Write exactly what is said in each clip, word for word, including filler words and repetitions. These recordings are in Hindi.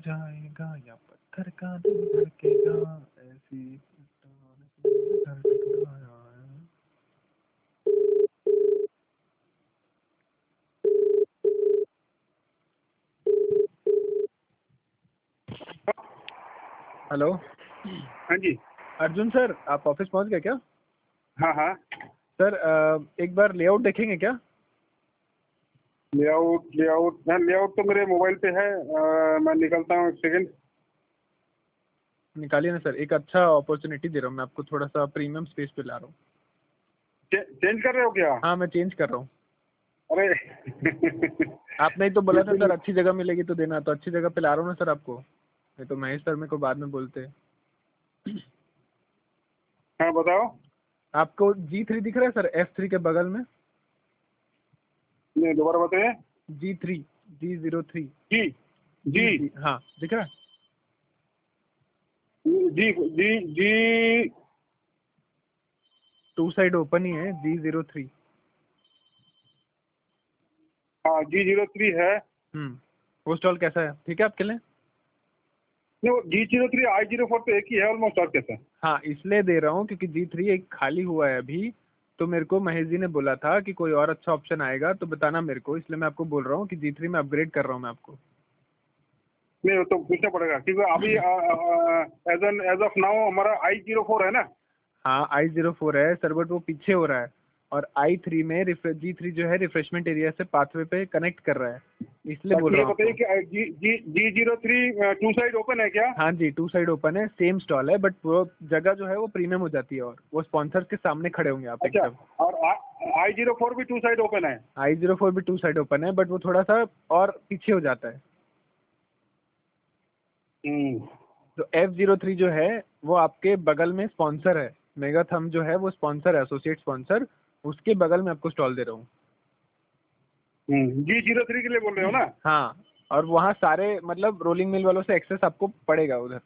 जाएगा या पत्थर का दिल धड़केगा, ऐसी धर टकराया है। हेलो। हाँ जी। अर्जुन सर, आप ऑफिस पहुंच गए क्या? हाँ हाँ। सर अ, एक बार लेआउट देखेंगे क्या? लेआउट लेआउट हाँ, लेआउट तो मेरे मोबाइल पे है। आ, मैं निकलता हूँ, एक सेकंड। निकालिए ना सर, एक अच्छा अपॉर्चुनिटी दे रहा हूँ मैं आपको, थोड़ा सा प्रीमियम स्पेस पे ला रहा हूँ। चे, चेंज कर रहे हो क्या? हाँ मैं चेंज कर रहा हूँ। अरे आपने ही तो बोला था बिल्कुल। सर अच्छी जगह मिलेगी तो देना, तो अच्छी जगह पे ला रहा हूँ ना सर आपको, नहीं तो महेश सर मेरे को बाद में बोलते हैं। हाँ बताओ। आपको जी थ्री दिख रहा है सर, एफ थ्री के बगल में? नहीं, दोबारा बताइए। G three, G zero three. जी जी जी जी हाँ दिख रहा है। जी जी जी। टू साइड ओपन ही है, जी जीरो थ्री। हाँ जी जीरो थ्री है। हम्म वो स्टॉल कैसा है, ठीक है आपके लिए? नहीं, वो G zero three I zero four तो एक ही है ऑलमोस्ट, और कैसे? हाँ इसलिए दे रहा हूँ क्योंकि जी थ्री एक खाली हुआ है अभी, तो मेरे को महेश जी ने बोला था कि कोई और अच्छा ऑप्शन आएगा तो बताना मेरे को, इसलिए मैं आपको बोल रहा हूँ कि जी थ्री में अपग्रेड कर रहा हूँ मैं आपको। नहीं, वो तो पूछना पड़ेगा क्योंकि अभी as an as of now हमारा आई जीरो फोर है ना। हाँ आई जीरो फोर है सर, बट वो पीछे हो रहा है, और आई थ्री में जी थ्री जो है रिफ्रेशमेंट एरिया से पाथवे पे कनेक्ट कर रहा है, इसलिए बोल अच्छा, रहा ये हूँ बताइए आपको। कि जी जी G zero three two side open है क्या? हाँ जी टू साइड ओपन है, सेम स्टॉल है, बट वो जगह जो है वो प्रीमियम हो जाती है, और वो स्पॉन्सर्स के सामने खड़े होंगे आप अच्छा, एकदम। और आई जीरो फोर भी टू साइड ओपन है? आई जीरो फोर भी टू साइड ओपन है, बट वो थोड़ा सा और पीछे हो जाता है। हम्म। तो एफ जीरो थ्री जो है वो आपके बगल में स्पॉन्सर है, मेगा थम जो है वो स्पॉन्सर है, एसोसिएट स्पॉन्सर, उसके बगल में आपको स्टॉल दे रहा हूँ। जी जीरो थ्री के लिए बोल रहे हो ना? हाँ, और वहाँ सारे मतलब रोलिंग मिल वालों से एक्सेस आपको पड़ेगा उधर।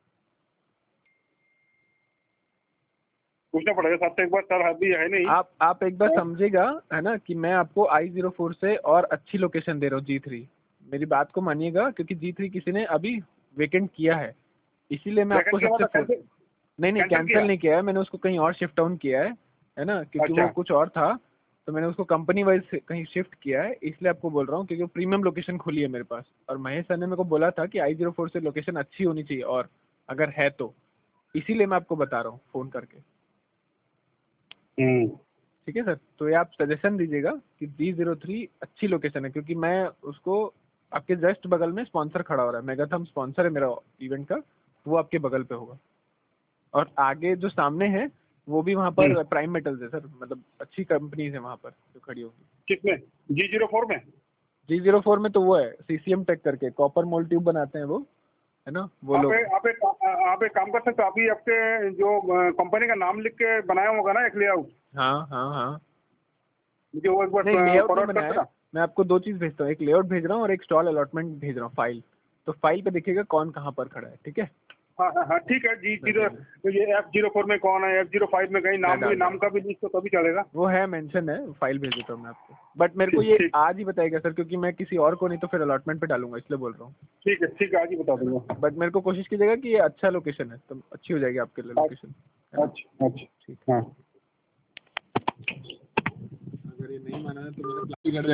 पूछना पड़ेगा साथ से एक बार, सर अभी है नहीं। आप आप एक बार समझेगा है ना कि मैं आपको आई जीरो फोर से और अच्छी लोकेशन दे रहा हूँ जी थ्री, मेरी बात को मानिएगा, क्योंकि जी थ्री किसी ने अभी वेकेंट किया है, इसीलिए मैं आपको सेकंड क्या सबसे मतलब, फोन। कैंसिल? नहीं नहीं कैंसिल कैंसिल किया? नहीं किया है मैंने, उसको कहीं और शिफ्ट डाउन किया है है ना, क्योंकि वो अच्छा। कुछ और था, तो मैंने उसको कंपनी वाइज कहीं शिफ्ट किया है, इसलिए आपको बोल रहा हूँ, क्योंकि प्रीमियम लोकेशन खुली है मेरे पास, और महेश सर ने मेरे को बोला था कि आई जीरो फोर से लोकेशन अच्छी होनी चाहिए, और अगर है तो इसीलिए मैं आपको बता रहा हूँ फ़ोन करके। हम्म। ठीक है सर, तो ये आप सजेशन दीजिएगा कि जी जीरो थ्री अच्छी लोकेशन है, क्योंकि मैं उसको आपके जस्ट बगल में स्पॉन्सर खड़ा हो रहा है, मेगाथम स्पॉन्सर है मेरा इवेंट का, वो आपके बगल पे होगा, और आगे जो सामने है वो भी वहाँ हम्म। पर प्राइम मेटल्स है सर, मतलब अच्छी कंपनीज है वहाँ पर जो खड़ी होगी। किसमें? जी जीरो फोर में? जी जीरो फोर में तो वो है सीसीएम टेक करके, कॉपर मोल्ड ट्यूब बनाते हैं वो, है ना वो आप लोग। एक आप एक आप एक काम कर सकते हो, अभी आपके जो कंपनी का नाम लिख के बनाया होगा ना एक लेआउट, हाँ हाँ हाँ। मुझे वो एक बार नहीं लेआउट नहीं फॉरवर्ड कर बनाया है, देना। मैं आपको दो चीज़ भेजता हूँ, एक लेआउट भेज रहा हूँ और एक स्टॉल अलॉटमेंट भेज रहा हूँ फाइल, तो फाइल पे देखिएगा कौन कहाँ पर खड़ा है, ठीक है? हाँ हाँ हाँ, ठीक है। जी मैं जीरो, भेज रहा हूँ, तो ये एफ जीरो फोर में कौन है, एफ जीरो फाइव में कहीं मैं नाम भी, डाल रहा नाम हूँ, का भी लिस्ट तो तभी चलेगा। वो है मेंशन है, फाइल भेज देता हूँ मैं आपको, बट मेरे को ठीक ये ठीक आज ही बताइएगा सर, क्योंकि मैं किसी और को नहीं तो फिर अलॉटमेंट पे डालूंगा, इसलिए बोल रहा हूँ, ठीक है ठीक है, आज ही बता है ना? दूंगा। बट मेरे को कोशिश कीजिएगा कि ये अच्छा लोकेशन है, तो अच्छी हो जाएगी आपके लिए लोकेशन, है अच्छा ना? अच्छा अच्छा। ठीक। हाँ। अगर ये नहीं माना है तो मेरा